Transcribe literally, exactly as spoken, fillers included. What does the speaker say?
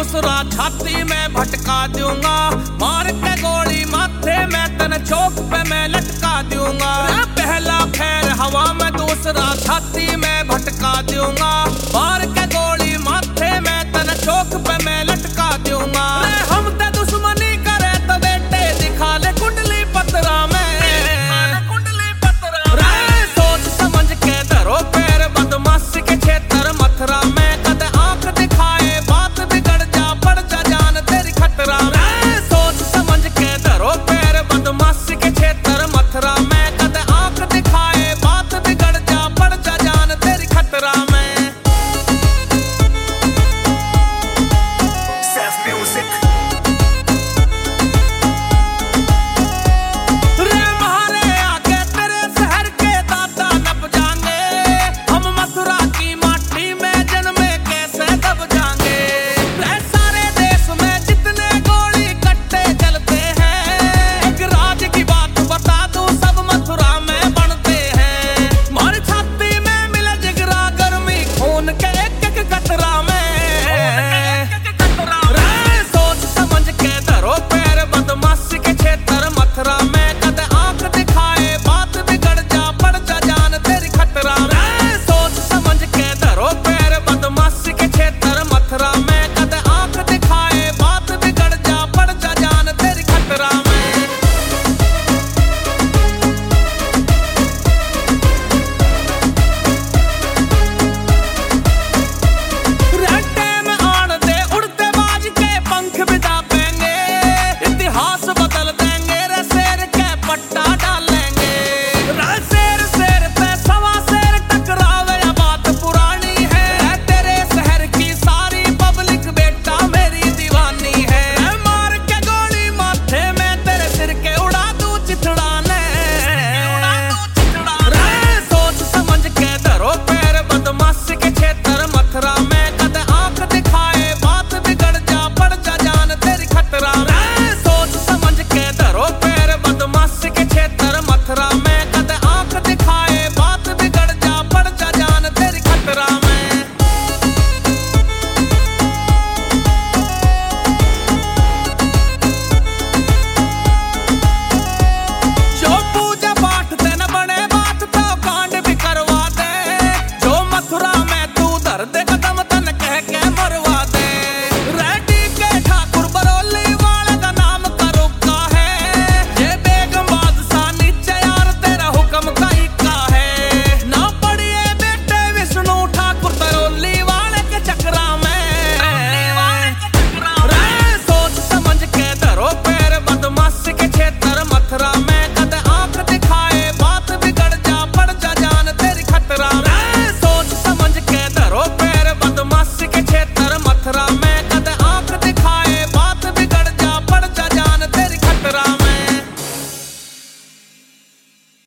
दूसरा छाती में भटका दूंगा, मार के गोली माथे में तन चौक पे मैं लटका दूंगा। पहला फेर हवा में, दूसरा छाती में भटका दूंगा, मार के गोली माथे में तन चौक पे मैं लटका दूंगा।